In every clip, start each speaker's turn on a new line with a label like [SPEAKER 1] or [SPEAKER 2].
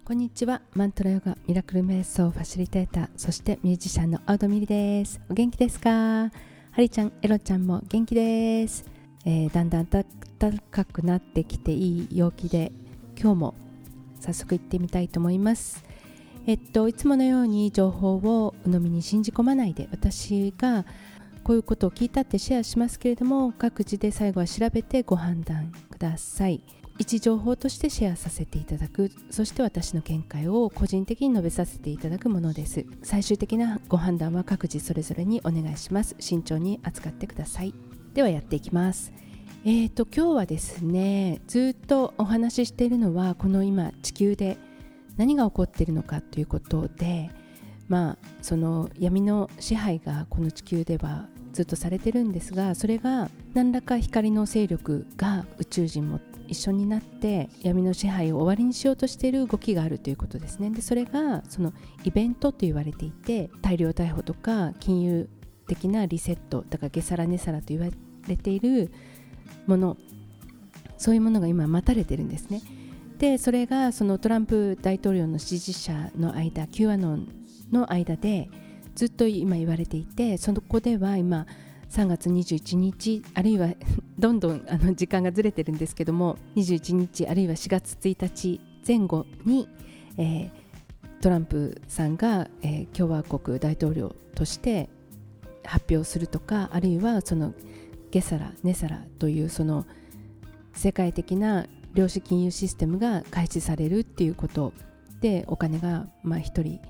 [SPEAKER 1] こんにちは。マントラヨガミラクル瞑想ファシリテーター、そしてミュージシャンのアウドミリです。お元気ですか？ハリちゃん、エロちゃんも元気です。だんだん暖かくなってきていい陽気で、今日も早速行ってみたいと思います。いつものように情報を鵜呑みに信じ込まないで、私がこういうことを聞いたってシェアしますけれども、各自で最後は調べてご判断ください。一情報としてシェアさせていただく、そして私の見解を個人的に述べさせていただくものです。最終的なご判断は各自それぞれにお願いします。慎重に扱ってください。ではやっていきます。今日はですね、ずっとお話ししているのは、この今地球で何が起こっているのかということで、その闇の支配がこの地球ではずっとされてるんですが、それが何らか光の勢力が宇宙人も一緒になって闇の支配を終わりにしようとしている動きがあるということですね。でそれがそのイベントと言われていて、大量逮捕とか金融的なリセットだからゲサラネサラと言われているもの、そういうものが今待たれてるんですね。でそれがそのトランプ大統領の支持者の間、Q アノンの間でずっと今言われていて、そこでは今3月21日あるいはどんどん時間がずれてるんですけども、21日あるいは4月1日前後に、トランプさんが、共和国大統領として発表するとか、あるいはそのゲサラネサラというその世界的な量子金融システムが開始されるっていうことで、お金が1人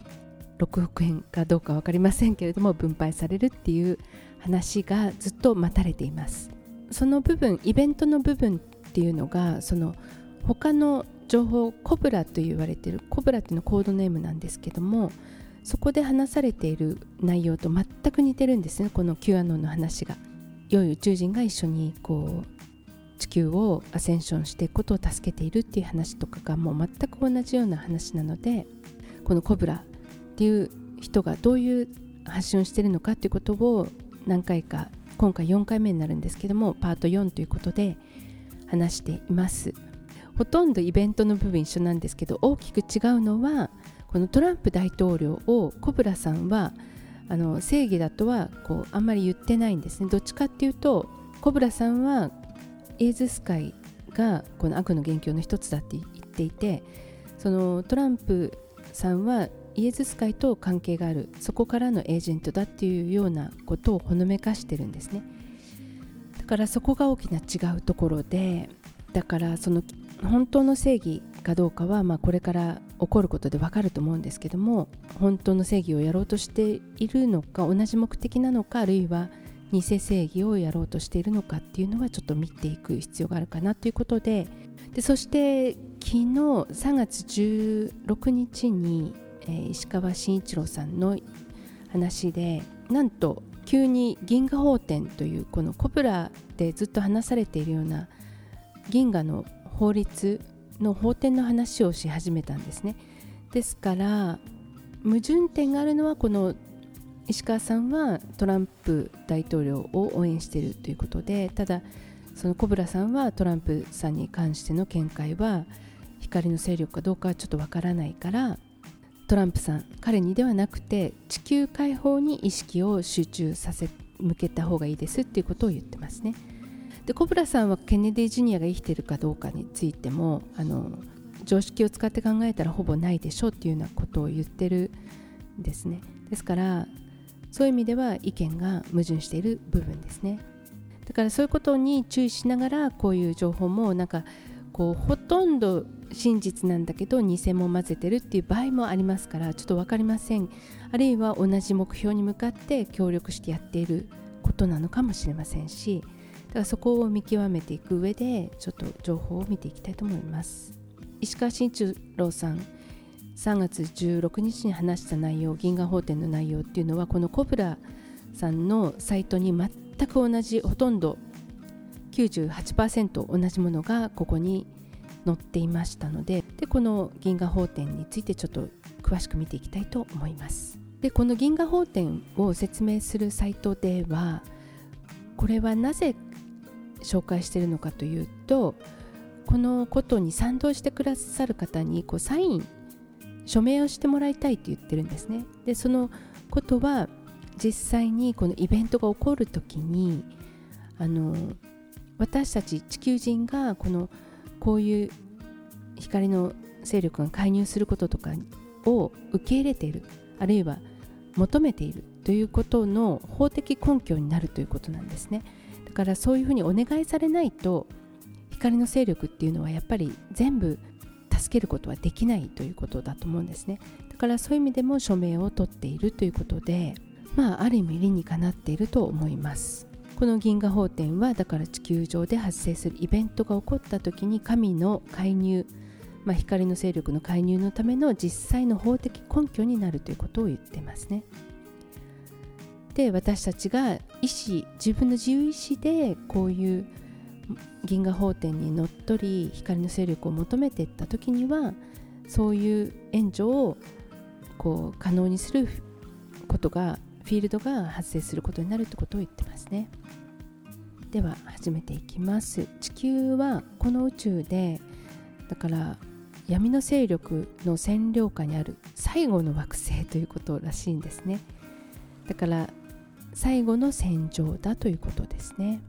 [SPEAKER 1] 6億円かどうか分かりませんけれども分配されるっていう話がずっと待たれています。その部分、イベントの部分っていうのが、その他の情報、コブラと言われている、コブラっていうのはコードネームなんですけども、そこで話されている内容と全く似てるんですね。この Q アノンの話が、良い宇宙人が一緒にこう地球をアセンションしていくことを助けているっていう話とかがもう全く同じような話なので、このコブラっていう人がどういう発信をしているのかということを何回か、今回4回目になるんですけども、パート4ということで話しています。ほとんどイベントの部分一緒なんですけど、大きく違うのは、このトランプ大統領をコブラさんは正義だとはあんまり言ってないんですね。どっちかっていうと、コブラさんはイエズス会がこの悪の元凶の一つだって言っていて、そのトランプさんはイエズス会と関係がある、そこからのエージェントだっていうようなことをほのめかしてるんですね。だからそこが大きな違うところで、だからその本当の正義かどうかはこれから起こることで分かると思うんですけども、本当の正義をやろうとしているのか、同じ目的なのか、あるいは偽正義をやろうとしているのかっていうのはちょっと見ていく必要があるかなということで、そして昨日3月16日に石川慎一郎さんの話で、なんと急に銀河法典という、このコブラでずっと話されているような銀河の法律の法典の話をし始めたんですね。ですから矛盾点があるのは、この石川さんはトランプ大統領を応援しているということで、ただそのコブラさんはトランプさんに関しての見解は光の勢力かどうかはちょっとわからないから、トランプさん、彼にではなくて地球解放に意識を集中向けた方がいいですっていうことを言ってますね。でコブラさんはケネディジュニアが生きているかどうかについても常識を使って考えたらほぼないでしょうっていうようなことを言ってるんですね。ですからそういう意味では意見が矛盾している部分ですね。だからそういうことに注意しながら、こういう情報もほとんど真実なんだけど偽も混ぜてるっていう場合もありますから、ちょっと分かりません。あるいは同じ目標に向かって協力してやっていることなのかもしれませんし、だからそこを見極めていく上でちょっと情報を見ていきたいと思います。石川慎一郎さん3月16日に話した内容、銀河法典の内容っていうのは、このコブラさんのサイトに全く同じ、ほとんど 98% 同じものがここに載っていましたので、この銀河法典についてちょっと詳しく見ていきたいと思います。でこの銀河法典を説明するサイトでは、これはなぜ紹介しているのかというと、このことに賛同してくださる方にサイン署名をしてもらいたいと言ってるんですね。でそのことは実際にこのイベントが起こるときに私たち地球人がこういう光の勢力が介入することとかを受け入れている、あるいは求めているということの法的根拠になるということなんですね。だからそういうふうにお願いされないと光の勢力っていうのはやっぱり全部助けることはできないということだと思うんですね。だからそういう意味でも署名を取っているということで、ある意味理にかなっていると思います。この銀河法典はだから地球上で発生するイベントが起こった時に神の介入、光の勢力の介入のための実際の法的根拠になるということを言ってますね。で私たちが自分の自由意志でこういう銀河法典にのっとり光の勢力を求めていった時には、そういう援助を可能にすることがフィールドが発生することになるということを言ってますね。では始めていきます。地球はこの宇宙でだから闇の勢力の占領下にある最後の惑星ということらしいんですね。だから最後の戦場だということですね。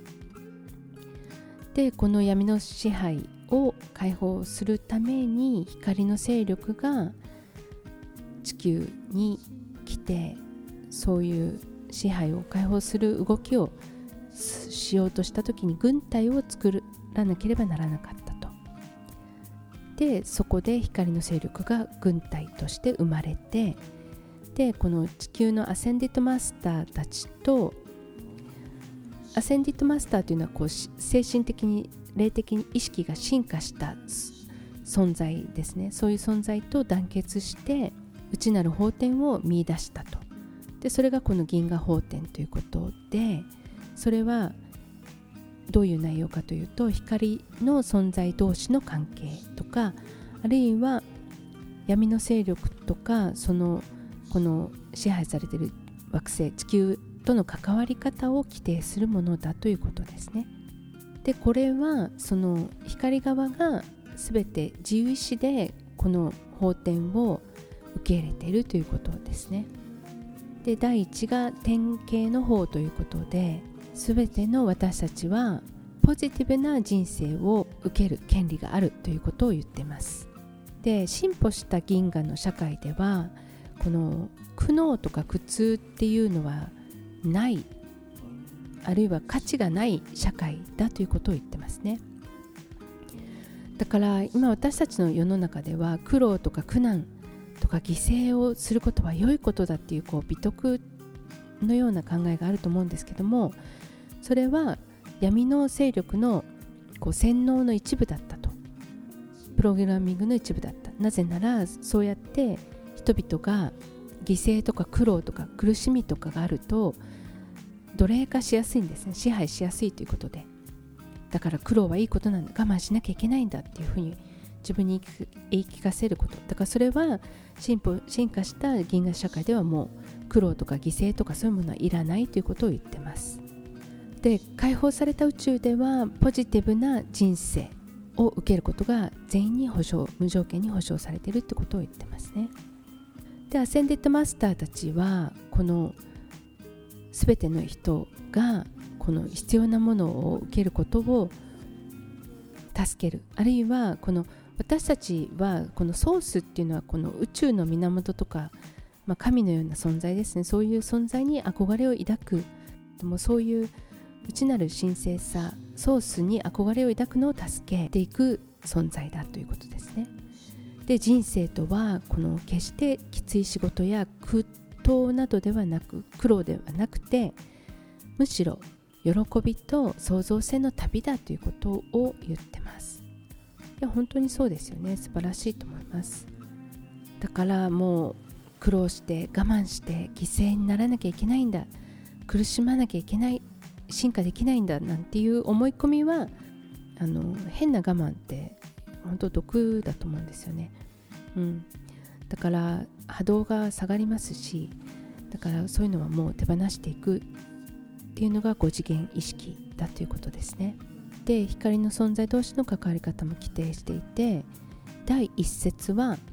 [SPEAKER 1] でこの闇の支配を解放するために光の勢力が地球に来て、そういう支配を解放する動きをしようとした時に軍隊を作らなければならなかったと。でそこで光の勢力が軍隊として生まれて、でこの地球のアセンディットマスターたちと、アセンディットマスターというのは精神的に霊的に意識が進化した存在ですね。そういう存在と団結して内なる法典を見出したと。でそれがこの銀河法典ということで、それはどういう内容かというと、光の存在同士の関係とか、あるいは闇の勢力とかこの支配されている惑星地球との関わり方を規定するものだということですね。でこれはその光側が全て自由意志でこの法典を受け入れているということですね。で第一が典型の法ということで、全ての私たちはポジティブな人生を受ける権利があるということを言っています。で進歩した銀河の社会ではこの苦悩とか苦痛っていうのはない、あるいは価値がない社会だということを言ってますね。だから今私たちの世の中では苦労とか苦難とか犠牲をすることは良いことだっていう美徳のような考えがあると思うんですけども、それは闇の勢力の洗脳の一部だったと、プログラミングの一部だった。なぜならそうやって人々が犠牲とか苦労とか苦しみとかがあると奴隷化しやすいんですね。支配しやすいということで、だから苦労はいいことなんだ、我慢しなきゃいけないんだっていうふうに自分に言い聞かせること。だからそれは進化した銀河社会ではもう苦労とか犠牲とかそういうものはいらないということを言ってます。で解放された宇宙ではポジティブな人生を受けることが全員に無条件に保証されているということを言ってますね。でアセンデッドマスターたちはこの全ての人がこの必要なものを受けることを助ける、あるいはこの私たちはこのソースっていうのはこの宇宙の源とか、神のような存在ですね。そういう存在に憧れを抱く、でもそういう内なる神聖さソースに憧れを抱くのを助けていく存在だということですね。で人生とはこの決してきつい仕事や苦闘などではなく苦労ではなくて、むしろ喜びと創造性の旅だということを言ってます。いや本当にそうですよね。素晴らしいと思います。だからもう苦労して我慢して犠牲にならなきゃいけないんだ、苦しまなきゃいけない、進化できないんだなんていう思い込みは変な我慢って本当毒だと思うんですよね。だから波動が下がりますし、だからそういうのはもう手放していくっていうのが5次元意識だということですね。で光の存在同士の関わり方も規定していて、第一節は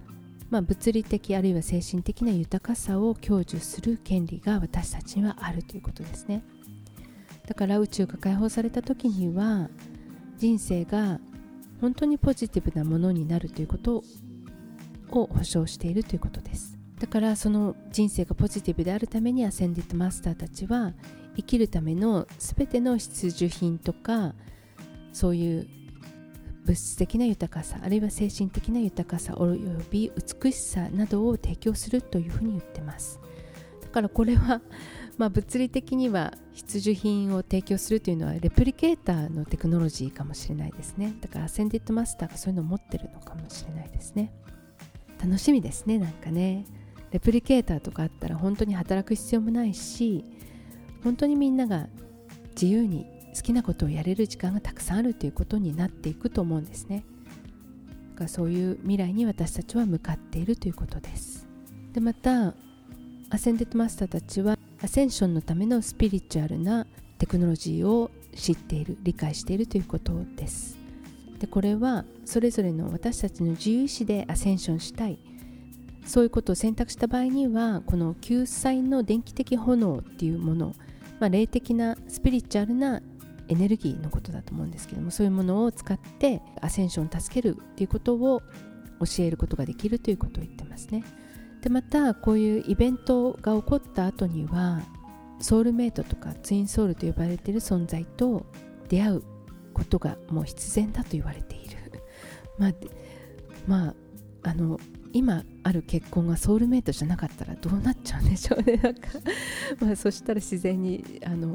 [SPEAKER 1] 物理的あるいは精神的な豊かさを享受する権利が私たちにはあるということですね。だから宇宙が解放された時には人生が本当にポジティブなものになるということを保証しているということです。だからその人生がポジティブであるためにアセンディッドマスターたちは生きるためのすべての必需品とかそういう物質的な豊かさあるいは精神的な豊かさおよび美しさなどを提供するというふうに言ってます。だからこれは物理的には必需品を提供するというのはレプリケーターのテクノロジーかもしれないですね。だからアセンディッドマスターがそういうのを持ってるのかもしれないですね。楽しみですね。なんかねレプリケーターとかあったら本当に働く必要もないし本当にみんなが自由に好きなことをやれる時間がたくさんあるということになっていくと思うんですね。だからそういう未来に私たちは向かっているということです。でまたアセンデッドマスターたちはアセンションのためのスピリチュアルなテクノロジーを知っている理解しているということです。でこれはそれぞれの私たちの自由意志でアセンションしたいそういうことを選択した場合にはこの救済の電気的炎っていうもの、霊的なスピリチュアルなエネルギーのことだと思うんですけどもそういうものを使ってアセンションを助けるっていうことを教えることができるということを言ってますね。でまたこういうイベントが起こった後にはソウルメイトとかツインソウルと呼ばれている存在と出会うことがもう必然だと言われている今ある結婚がソウルメイトじゃなかったらどうなっちゃうんでしょうね。そしたら自然に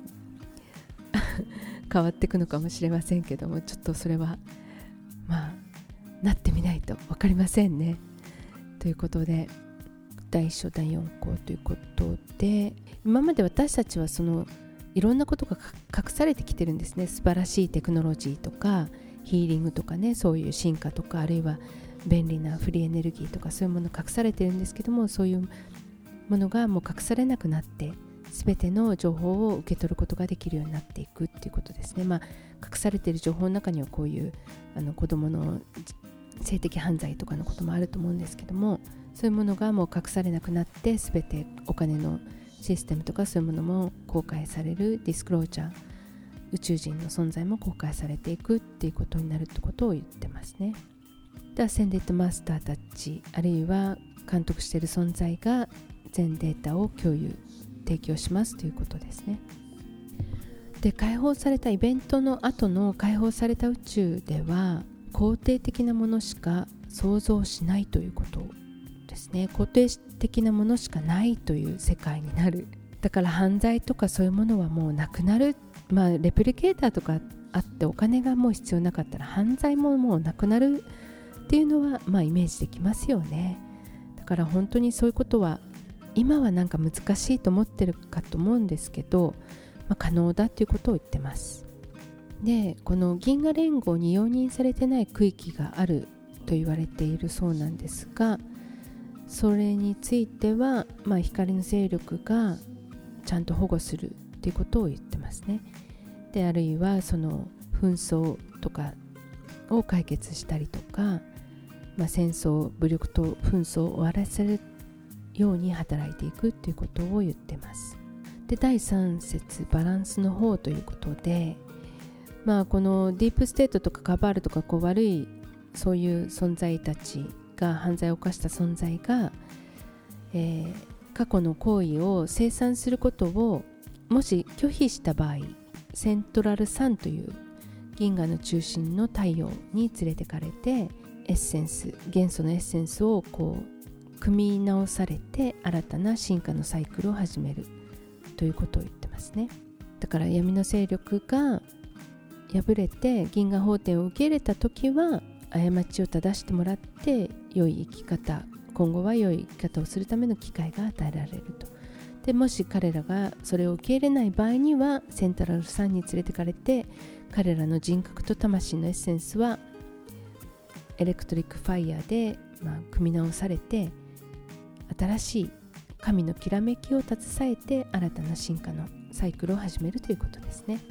[SPEAKER 1] 変わっていくのかもしれませんけどもちょっとそれはなってみないと分かりませんね。ということで第1章第4項ということで今まで私たちはそのいろんなことが隠されてきてるんですね。素晴らしいテクノロジーとかヒーリングとかねそういう進化とかあるいは便利なフリーエネルギーとかそういうもの隠されてるんですけどもそういうものがもう隠されなくなって全ての情報を受け取ることができるようになっていくっていうことですね。隠されている情報の中にはこういう子どもの性的犯罪とかのこともあると思うんですけどもそういうものがもう隠されなくなって全てお金のシステムとかそういうものも公開されるディスクロージャー宇宙人の存在も公開されていくっていうことになるってことを言ってますね。でアセンデッドマスターたちあるいは監督している存在が全データを提供しますということですね。で解放されたイベントの後の解放された宇宙では肯定的なものしか想像しないということですね。肯定的なものしかないという世界になる。だから犯罪とかそういうものはもうなくなる。レプリケーターとかあってお金がもう必要なかったら犯罪ももうなくなるっていうのはイメージできますよね。だから本当にそういうことは今はなんか難しいと思ってるかと思うんですけど、可能だということを言ってます。でこの銀河連合に容認されてない区域があると言われているそうなんですがそれについては、光の勢力がちゃんと保護するということを言ってますね。であるいはその紛争とかを解決したりとか、戦争武力と紛争を終わらせるように働いていくということを言ってます。で第3節バランスの方ということで、このディープステートとかカバールとか悪いそういう存在たちが犯罪を犯した存在が、過去の行為を清算することをもし拒否した場合セントラルサンという銀河の中心の太陽に連れてかれてエッセンス元素のエッセンスを組み直されて新たな進化のサイクルを始めるということを言ってますね。だから闇の勢力が敗れて銀河法典を受け入れた時は過ちを正してもらって良い生き方今後は良い生き方をするための機会が与えられると。でもし彼らがそれを受け入れない場合にはセントラルサンに連れてかれて彼らの人格と魂のエッセンスはエレクトリックファイヤーで、組み直されて新しい神のきらめきを携えて新たな進化のサイクルを始めるということですね。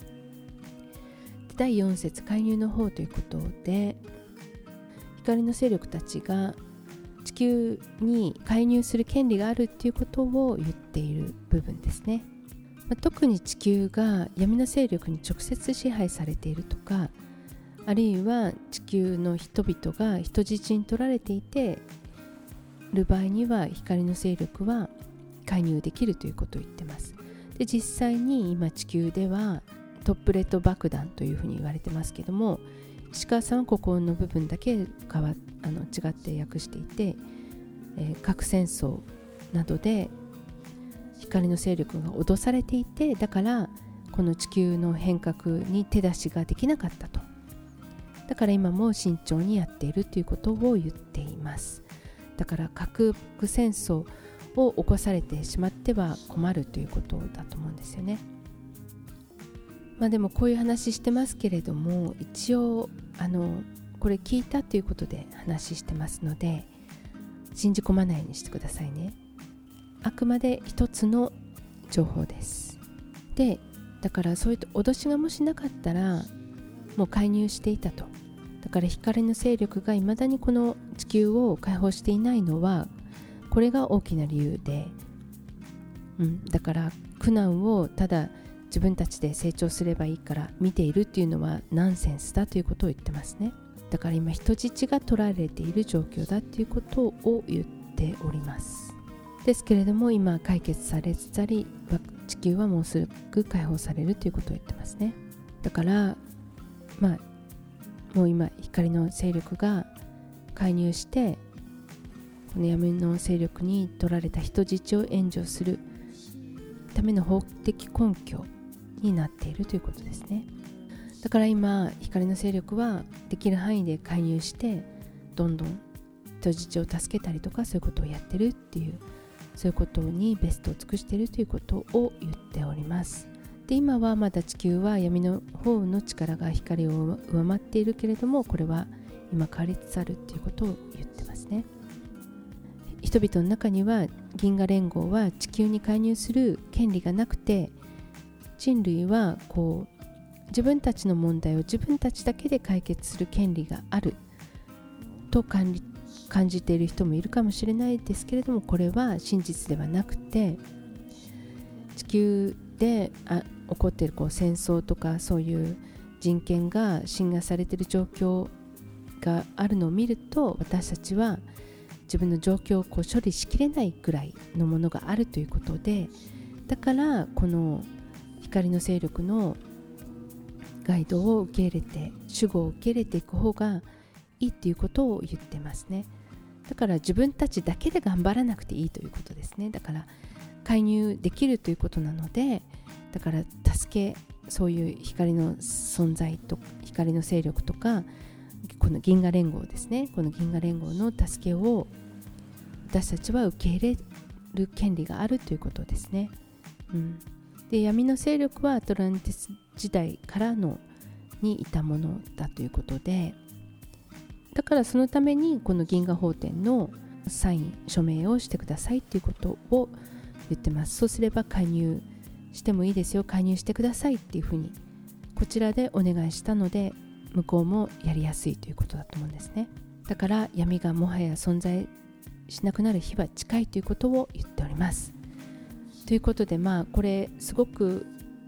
[SPEAKER 1] 第4節介入の方ということで光の勢力たちが地球に介入する権利があるっていうことを言っている部分ですね。特に地球が闇の勢力に直接支配されているとか、あるいは地球の人々が人質に取られていてる場合には光の勢力は介入できるということを言ってます。で、実際に今地球ではトップレット爆弾というふうに言われてますけども、石川さんはここの部分だけ違って訳していて、核戦争などで光の勢力が脅されていて、だからこの地球の変革に手出しができなかったと。だから今も慎重にやっているということを言っています。だから核戦争を起こされてしまっては困るということだと思うんですよね。でもこういう話してますけれども、一応これ聞いたということで話してますので、信じ込まないようにしてくださいね。あくまで一つの情報です。で、だからそういう脅しがもしなかったらもう介入していたと。だから光の勢力がいまだにこの地球を解放していないのはこれが大きな理由で、だから苦難をただ自分たちで成長すればいいから見ているっていうのはナンセンスだということを言ってますね。だから今人質が取られている状況だということを言っております。ですけれども今解決されつつあり、地球はもうすぐ解放されるということを言ってますね。だからもう今光の勢力が介入してこの闇の勢力に取られた人質を援助するための法的根拠になっているということですね。だから今光の勢力はできる範囲で介入してどんどん人質を助けたりとか、そういうことをやってるっていう、そういうことにベストを尽くしているということを言っております。で、今はまだ地球は闇の方の力が光を上回っているけれども、これは今変わりつつあるということを言ってますね。人々の中には銀河連合は地球に介入する権利がなくて、人類は自分たちの問題を自分たちだけで解決する権利があると感じている人もいるかもしれないですけれども、これは真実ではなくて、地球で起こっている戦争とかそういう人権が侵害されている状況があるのを見ると、私たちは自分の状況を処理しきれないくらいのものがあるということで、だからこの光の勢力のガイドを受け入れて、守護を受け入れていく方がいいということを言ってますね。だから自分たちだけで頑張らなくていいということですね。だから介入できるということなので、だからそういう光の存在と光の勢力とか、この銀河連合ですね、この銀河連合の助けを私たちは受け入れる権利があるということですね。で、闇の勢力はアトランティス時代からにいたものだということで、だからそのためにこの銀河法典のサイン署名をしてくださいということを言ってます。そうすれば介入してもいいですよ、介入してくださいっていうふうにこちらでお願いしたので、向こうもやりやすいということだと思うんですね。だから闇がもはや存在しなくなる日は近いということを言っております。ということで、これすごく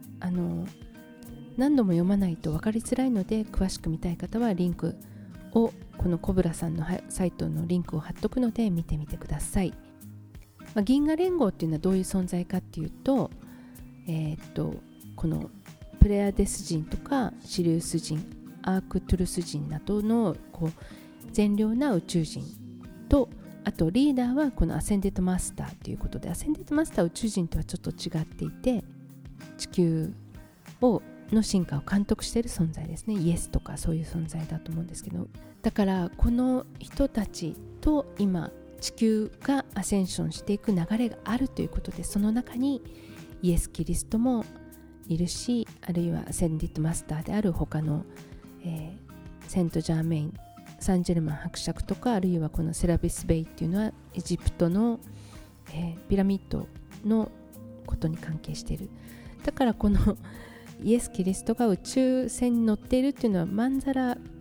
[SPEAKER 1] 何度も読まないと分かりづらいので、詳しく見たい方はリンクを、このコブラさんのサイトのリンクを貼っとくので見てみてください。銀河連合っていうのはどういう存在かっていうと、このプレアデス人とかシリウス人、アークトゥルス人などの善良な宇宙人と、あとリーダーはこのアセンデッドマスターということで、アセンデッドマスターは宇宙人とはちょっと違っていて、地球の進化を監督している存在ですね。イエスとかそういう存在だと思うんですけど、だからこの人たちと今地球がアセンションしていく流れがあるということで、その中にイエス・キリストもいるし、あるいはアセンディッドマスターである他の、セントジャーメイン、サンジェルマン伯爵とか、あるいはこのセラビス・ベイっていうのはエジプトの、ピラミッドのことに関係している。だからこのイエス・キリストが宇宙船に乗っているっていうのはまんざら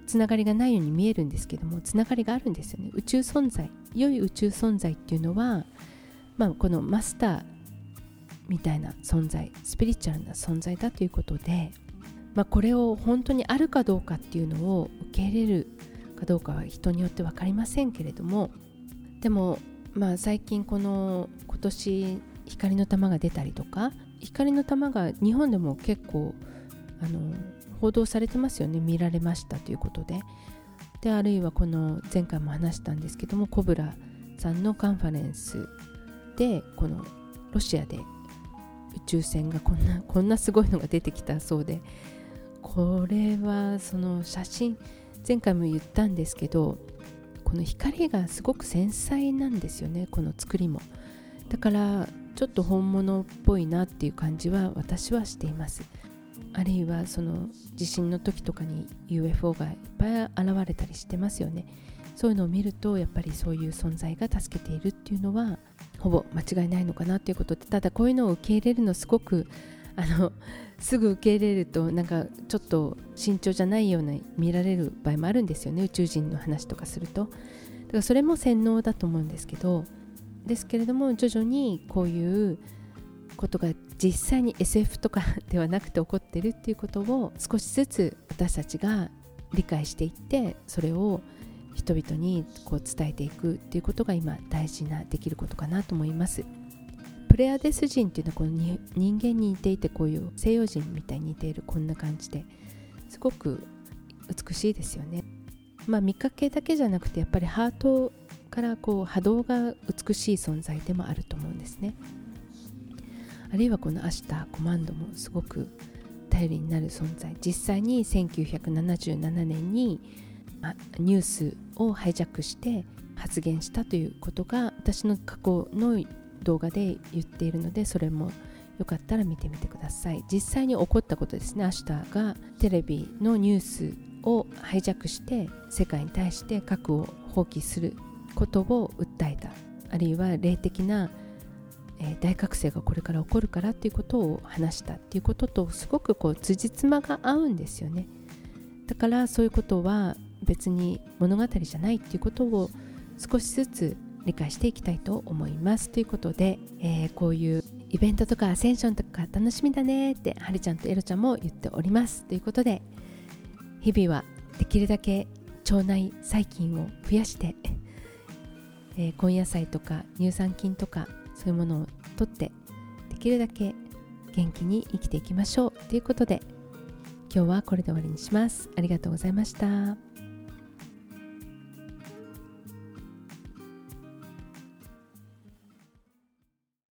[SPEAKER 1] つながりがないように見えるんですけども、つながりがあるんですよね。宇宙存在、良い宇宙存在っていうのは、このマスターみたいな存在、スピリチュアルな存在だということで、これを本当にあるかどうかっていうのを受け入れるかどうかは人によって分かりませんけれども、でも最近今年光の玉が出たりとか、光の玉が日本でも結構報道されてますよね。見られましたということで、あるいはこの前回も話したんですけども、コブラさんのカンファレンスでこのロシアで宇宙船がこんなすごいのが出てきたそうで、これはその写真、前回も言ったんですけど、この光がすごく繊細なんですよね、この作りも。だからちょっと本物っぽいなっていう感じは私はしています。あるいはその地震の時とかに UFO がいっぱい現れたりしてますよね。そういうのを見るとやっぱりそういう存在が助けているっていうのはほぼ間違いないのかなということで、ただこういうのを受け入れるのすごくすぐ受け入れるとなんかちょっと慎重じゃないような見られる場合もあるんですよね。宇宙人の話とかすると。だからそれも洗脳だと思うんですけれども、徐々にこういうことが実際に SF とかではなくて起こってるっていうことを少しずつ私たちが理解していって、それを人々に伝えていくっていうことが今大事なできることかなと思います。プレアデス人っていうのはこの人間に似ていて、こういう西洋人みたいに似ているこんな感じですごく美しいですよね。見かけだけじゃなくてやっぱりハートから波動が美しい存在でもあると思うんですね。あるいはこのアシュターコマンドもすごく頼りになる存在。実際に1977年にニュースをハイジャックして発言したということが私の過去の動画で言っているので、それもよかったら見てみてください。実際に起こったことですね。アシュターがテレビのニュースをハイジャックして世界に対して核を放棄することを訴えた。あるいは霊的な大覚醒がこれから起こるからっていうことを話したっていうこととすごく辻褄が合うんですよね。だからそういうことは別に物語じゃないっていうことを少しずつ理解していきたいと思いますということで、こういうイベントとかアセンションとか楽しみだねってはりちゃんとエロちゃんも言っておりますということで、日々はできるだけ腸内細菌を増やして、根野菜とか乳酸菌とかそういうものをとってできるだけ元気に生きていきましょうということで、今日はこれで終わりにします。ありがとうございました。